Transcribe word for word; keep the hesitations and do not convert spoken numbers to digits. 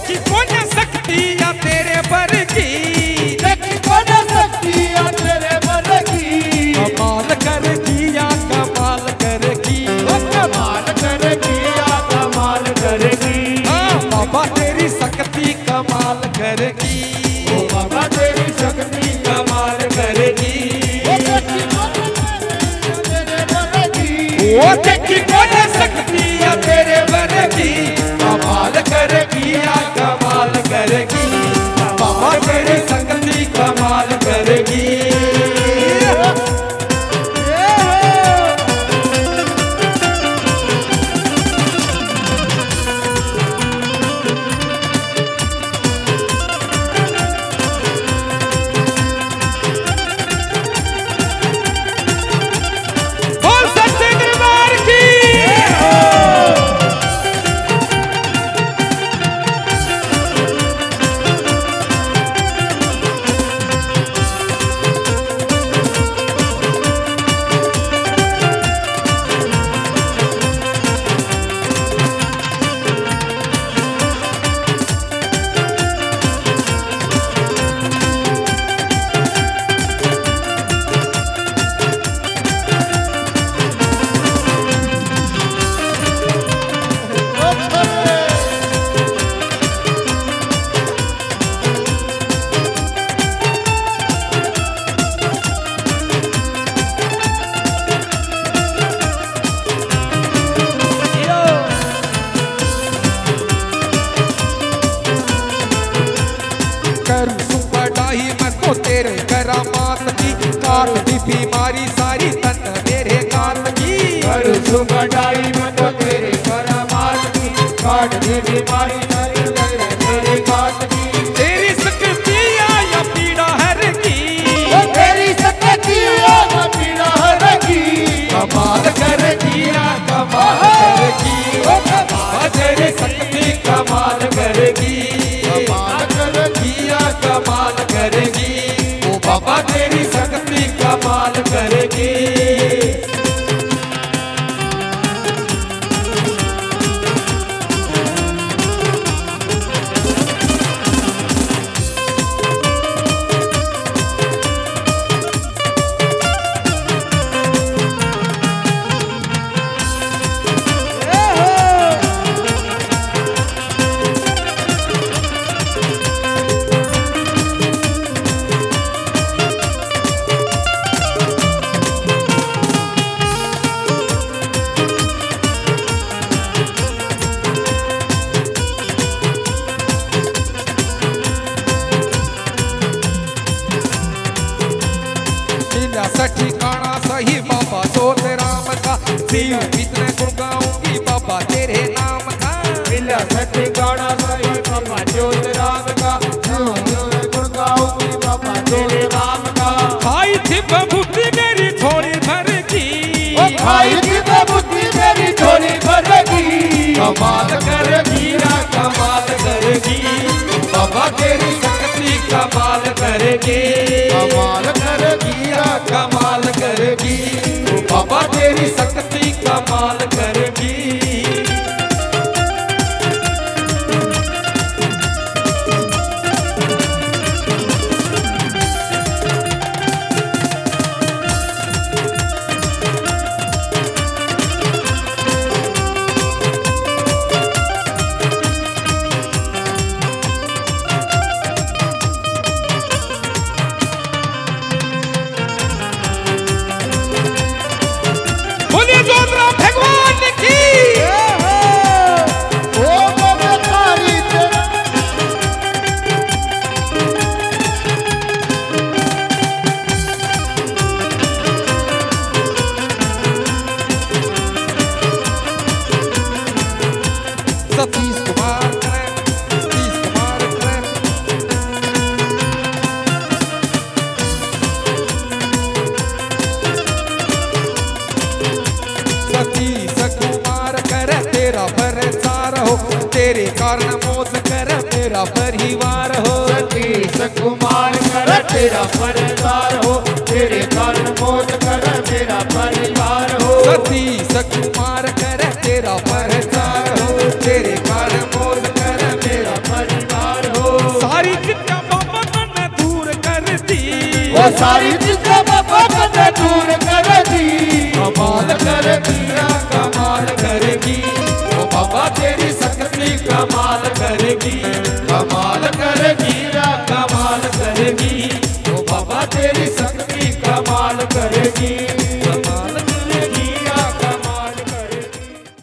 देखी कौन शक्ति या तेरे पर की, देखी कौन शक्ति या तेरे पर की, कमाल करेगी या कमाल करेगी, कमाल करेगी या कमाल करेगी। हाँ बाबा तेरी शक्ति कमाल करेगी, ओ बाबा तेरी शक्ति कमाल करेगी। वो देखी कौन शक्ति या तेरे पर की, कमाल करेगी या कमाल करेगी, बाबा तेरी शक्ति कमाल करेगी। बोल सच्चे दरबार की। तेरे करामात की काट दी बीमारी सारी तन मेरे काट की, करू सुबडाई में तो तेरे करामात की काट दी बीमारी सारी तन मेरे काट की। तेरी शक्ति या पीड़ा हर की, ओ तेरी शक्ति या पीड़ा हर की, कमाल करेगी या कमाल करेगी, ओ बाबा तेरी शक्ति कमाल करेगी, कमाल करेगी या कमाल करेगी, बाबा तेरी शक्ति कमाल करेगी। ठिकाना सही बाबा जोत राम का, जीव कितने गुण गाऊंगी बाबा तेरे नाम का, मिला ठिकाना सही बाबा जोत राम का, गुण गाऊंगी बाबा तेरे नाम का। खाई थी बुद्धि मेरी थोड़ी भर की, खाई थी बुद्धि मेरी थोड़ी भर की, कमाल करेगी या कमाल करेगी, बाबा तेरी शक्ति कमाल करेगी, कमाल करेगी या कमाल करेगी, बाबा तेरी शक्ति कमाल करेगी। सतीश कुमार सतीश कुमार सतीश कुमार कर तेरा प्रचार हो, तेरे कारण मौत कर मेरा परिवार हो, सतीश कुमार कर तेरा प्रचार हो, तेरे कारण मौत कर मेरा परिवार हो, सतीश कुमार कर तेरा प्रचार हो, तेरे कारण मौत कर मेरा परिवार सारी चीजें बाबा कदे दूर करेगी। कमाल करेगी या कमाल करेगी, ओ बाबा तेरी शक्ति कमाल करेगी। कमाल करेगी या कमाल करेगी, ओ बाबा तेरी शक्ति कमाल करेगी।